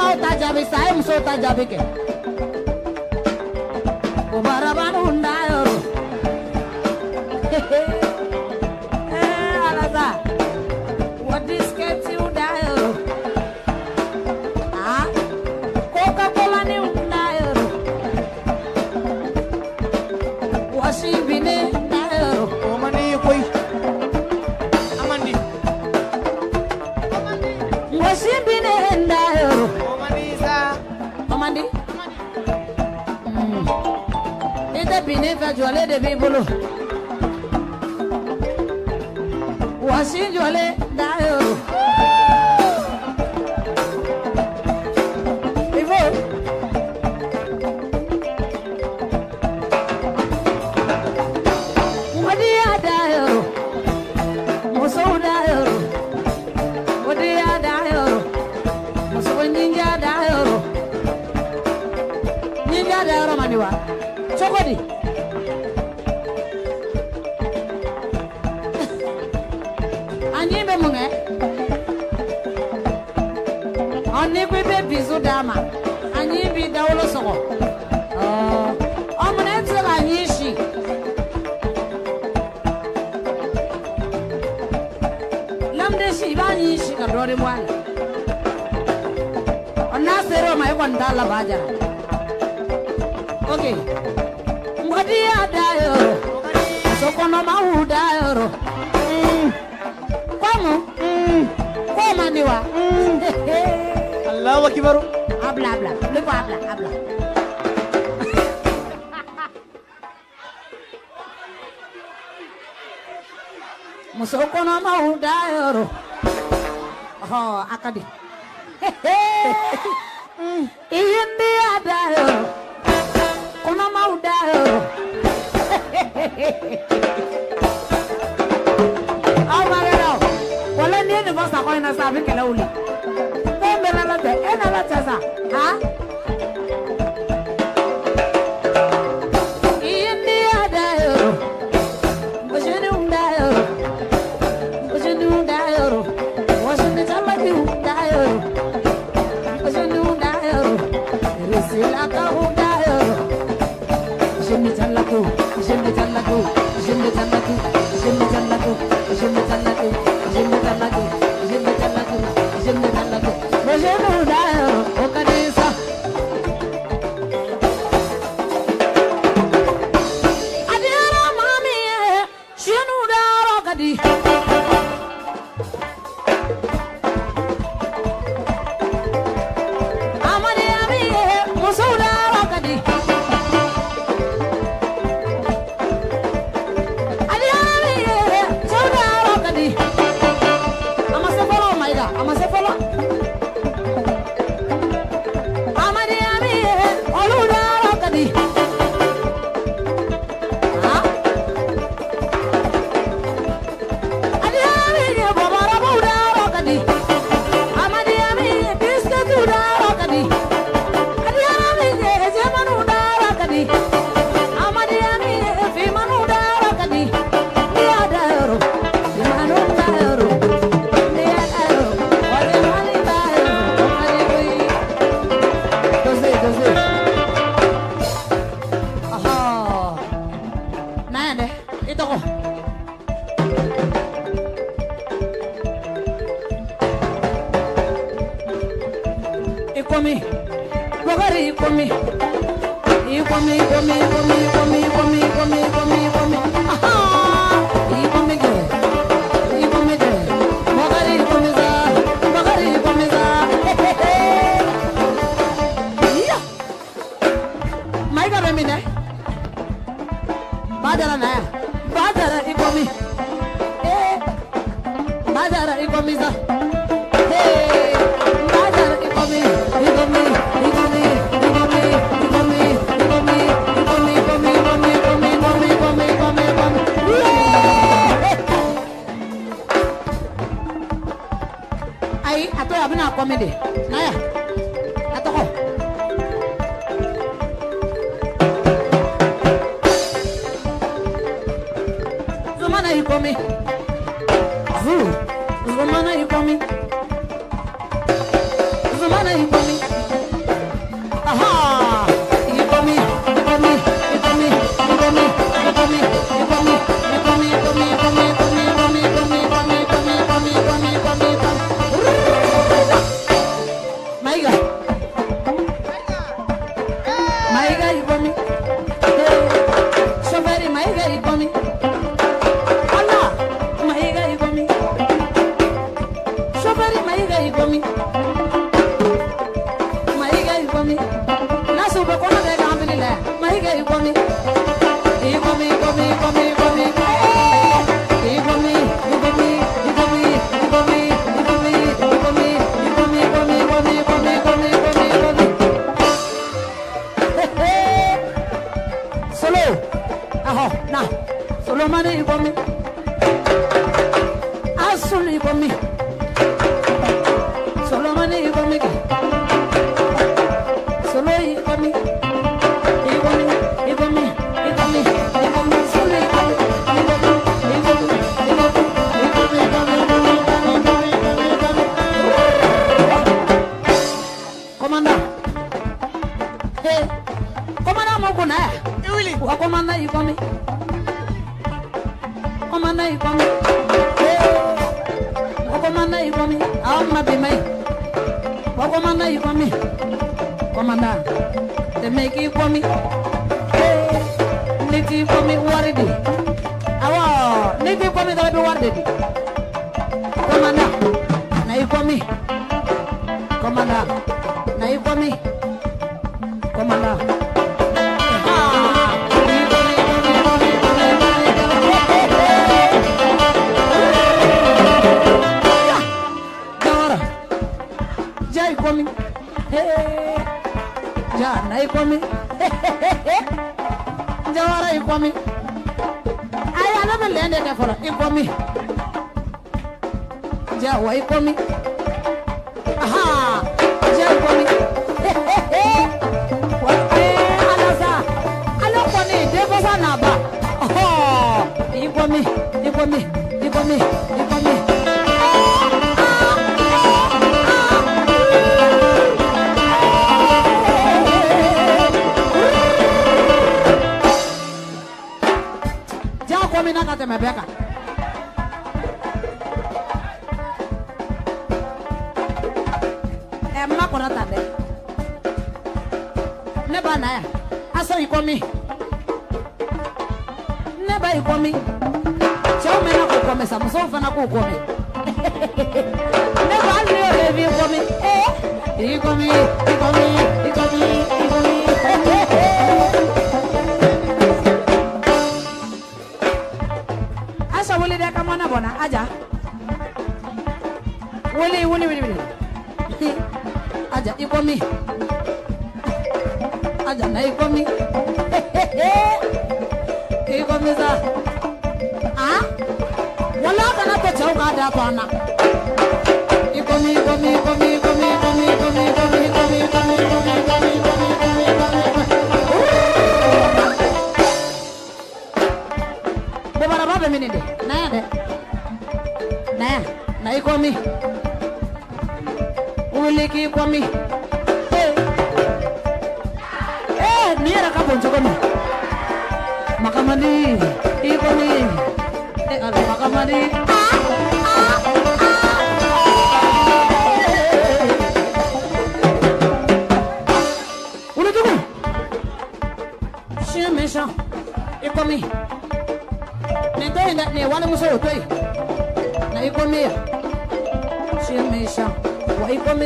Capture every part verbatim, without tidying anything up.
mau tajabi saya muso tajabi ke. Ubaraban undayo. Eh alaza. What is get you dayo? Ah? Coca-Cola ni undayo. Washibine dayo. Omani koi. Amandi. Washibine dayo. Omani sa. Amandi. Ite bine fa jole de bibulu. Wasi jole dayo. Ivo. Wadiya dayo. Muso dayo. Wadiya dayo. Muso ninja dayo. Ninja dayo maniwa. Chokodi. Anyi be munge. Oni kwe be bizu dama. Anyi bi dawlo soko. Oh. Omune tsela anyi shi. Lamde shi ba anyi shi ka dori mwana. Onna sero mai kwandala bajara. Okay. Ngodi adayo. Soko no mau dayo. Kamu? Koma niwa. Allahu akbar. Habla habla. Lupa habla habla. Musoko no mau dayo. Oh, akadi. Iyindi adayo. Kono mau dayo. Oh my God. Wala ni ni basta ko ina sabi kala uli. Pombe na la de, ena la tasa. Ha? Iyindi adayo. Bojeni undayo. Bojeni undayo. Washindi chamaki undayo. Bojeni undayo. Risila ka undayo. Bojeni chalaku, bojeni chalaku, bojeni chalaku, bojeni chalaku, bojeni chalaku. Jimmy Talago, Jimmy Talago, Jimmy Talago. Bojeno dayo, okadisa. Adiara mami, shenu daro kadi. Amani ami, muso daro kadi. Adiara mi, so daro kadi. Ama se follow. Amani ami oluda rokadi. Ah. Adi ami babara buda rokadi. Amani ami biscuit uda rokadi. Adi ami jemanu uda rokadi. Amani ami fimanu uda rokadi. Dia daro. Jemanu daro. Ikomi, bogari ikomi, ikomi, ikomi, ikomi, ikomi, ikomi, ikomi, ikomi, ikomi, aha, ikomi ge, ikomi ge, bogari ikomi za, bogari ikomi za, iya, maiga bemine, badara na ya, badara ikomi, eh, badara ikomi za, hey, badara ikomi. Ai, ato ya bina komede. Naya. Atoko. Zumana ikomi. Zu. Zumana ikomi. Zumana ikomi. Mahiga ikomi. Mahiga ikomi. Nasu bakona de gambili le. Mahiga ikomi. Ikomi ikomi ikomi ikomi. Ikomi ikomi ikomi ikomi ikomi ikomi ikomi ikomi ikomi ikomi ikomi ikomi ikomi. Solo. Aho na. Solo mane ikomi. Asul ikomi. Solo mane ikomi. Solo ikomi. Ikomi ikomi ikomi ikomi solo ikomi. Komanda. Hey. Komanda mo kuna. Iwili. Wa komanda ikomi. Komanda ikomi. Wa komanda ikomi. Amma bimai. Wa komanda ikomi. Komanda. Te make ikomi. Niti ikomi waridi. Awa, niti ikomi da bi waridi. Komanda. Na ikomi. Komanda. Na ikomi. Komanda. Jai komi, hey, ja nai komi, jawara ikomi. Aya na belende de fora ikomi. Ja wa ikomi. Aha, ja ikomi. Wa eh alasa, alo koni de bosa na ba. Oh, ikomi, ikomi, ikomi, ikomi. Mina kate mebeka. Emma korata de. Neba na ya. Aso ikomi. Neba ikomi. Chao mena ko kome sa muso fana ko kome. Neba leo revi ikomi. Eh. Ikomi, ikomi, ikomi, ikomi. Asa wole de kamona bona aja. Wole wole wole wole. Aja ikomi. Aja na ikomi. Ikomi za. Ah? Wala kana to chau ka da pana. Ikomi ikomi ikomi ikomi ikomi ikomi ikomi ikomi ikomi ikomi ikomi ikomi ikomi. Bobara babe mininde. Na de. Na na ikomi. Uliki ikomi. Eh. Eh, niera ka bonjo komi. Makamani ikomi. Eh, ala makamani. Unadugu. Chien méchant. Ikomi. Ne ne wale muso toi. Na ikomi. Chien méchant. Wa ikomi.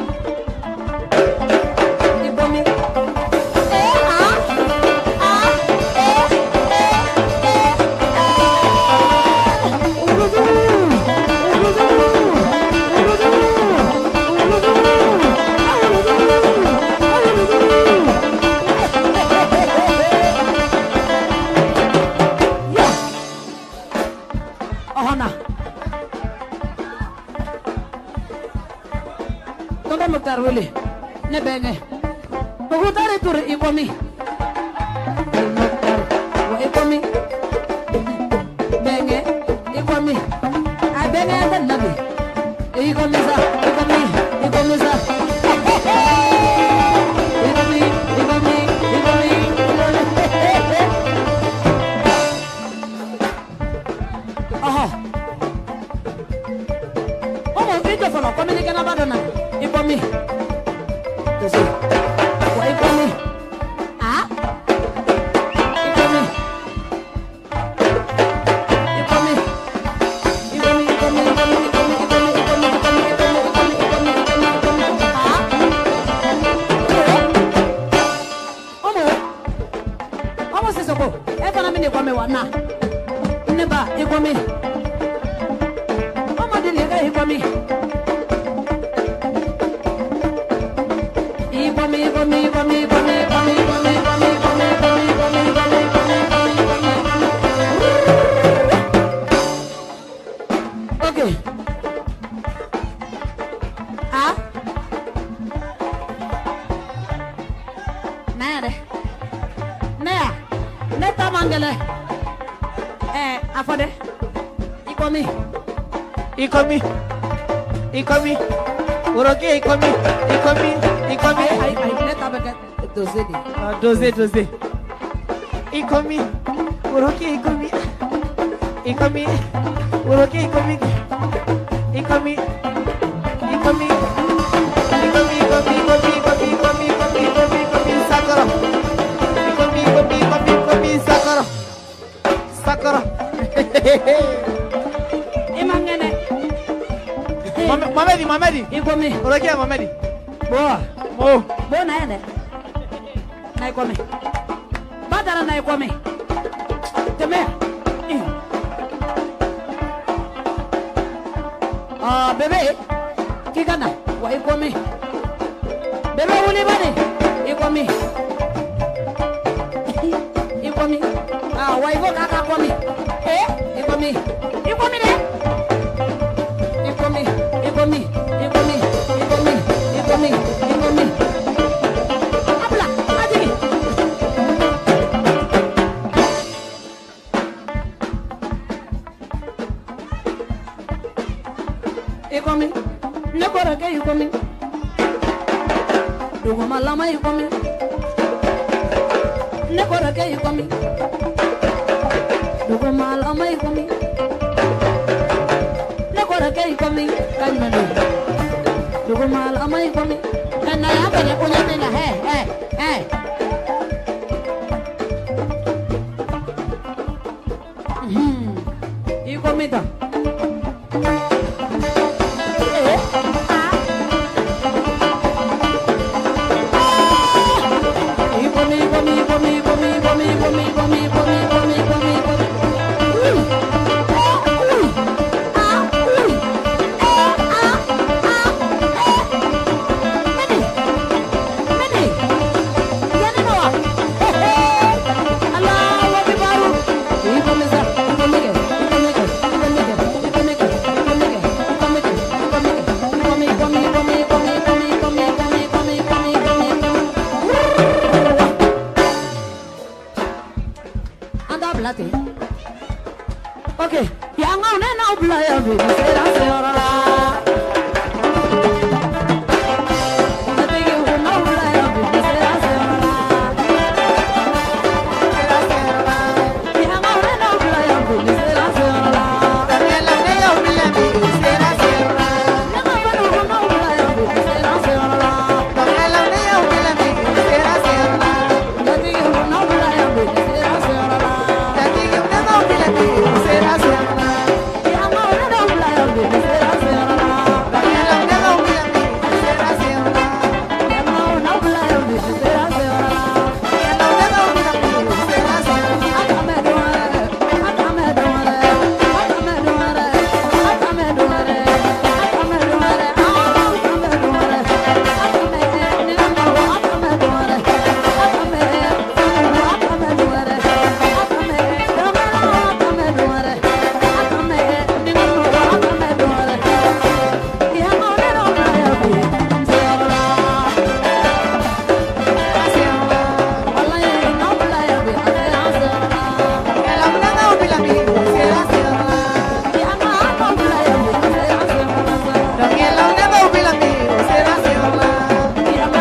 Ikomi. Eh ah. Ah. Eh. Eh. Eh. Urudu. Urudu. Urudu. Muktar wele ne benge Muktar tur ikomi Muktar wa ikomi benge ikomi a benge dan nabi ikomi sa ikomi ikomi sa ikomi ikomi ikomi aha oh ito fala komi ni kana badana ikomi Tesi wa ikomi ah ikomi ikomi ikomi ikomi ikomi ikomi ikomi ikomi ikomi ikomi wana. Neba, ikomi. Mama deliga ikomi. Ikomi, ikomi, ikomi, ikomi, ikomi, ikomi, ikomi, ikomi, ikomi, ikomi, ikomi, ikomi, ikomi. Okay. Ah? Nada. Nea. Neta mangele. Eh, afode. Ikomi. Ikomi. Ikomi. Uroke ikomi. Ikomi. Ikomi. Ay, ay, neta beke doze di. Ah, doze, doze. Ikomi. Uroke ikomi. Ikomi. Uroke ikomi. Ikomi. Ikomi. Ikomi, ikomi, ikomi, ikomi, ikomi, ikomi, ikomi, ikomi, sakura. Ikomi, ikomi, ikomi, ikomi, sakura. Sakura. Imangene. Mame- Mamedi, Mamedi. Ikomi. Uroke Mamedi. Boa. Oh. Bo na ene. Na ikomi. Badara na ikomi. Teme. Ah, bebe. Kikana. Wa ikomi. Bebe wuli bani. Ikomi. Ikomi. Ah, wa ivo kaka komi. Eh? Ikomi. Ikomi de. Ikomi. Ikomi. Ikomi. Ikomi. Ikomi. Ikomi. Abla. Adigi. Ikomi. Nekora ke ikomi. Dugo malama ikomi. Nekora ke ikomi. Dugo malama ikomi. Nekora ke ikomi. Kanmendo. Dugo malama ikomi. Kana ya bele kunya tena he he he. Hmm. Ikomi ta. Eh? Ah. Ikomi, ikomi, ikomi, ikomi, ikomi, ikomi, ikomi, ikomi, ikomi, ikomi, ikomi. Uy. Eh, uy. Ah, uy. Eh, ah, ah, eh. Meni. Meni. Yani no. Eh, eh. Allahu Akbar. Ikomi sa. Ikomi ke. Ikomi ke. Ikomi ke. Ikomi ke. Ikomi ke. Ikomi ke. Ikomi ke. Ikomi, ikomi, ikomi, ikomi, ikomi, ikomi, ikomi, ikomi, ikomi, ikomi, ikomi. Anda blati. Okay. Yang au ne na bla ya bi. Sera sera la. Ate ke na bla ya bi. Sera sera la. Yang au ne na bla ya bi. Sera sera la. Daniela, neo, milami, será, será. Yang au ne na bla ya bi. Sera sera la. Daniela, neo, milami, será, será. Ate ke na bla ya bi. Sera sera la. Daniela, neo, milami, será, será. Yang au ne na bla ya bi. Sera sera la. Daniela, neo, milami, será, será. Yang au na bla ya bi. Sera sera la. Daniela, neo, milami, será, será. Daniela, neo, milami, será, será. Daniela, neo, milami, será, será. Daniela,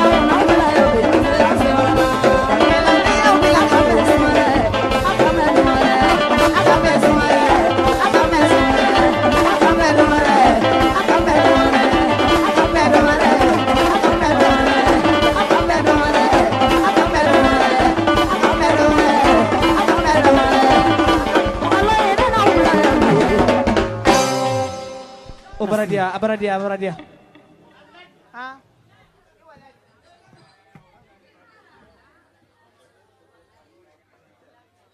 neo, milami, Oh, Baradia, Baradia, Baradia.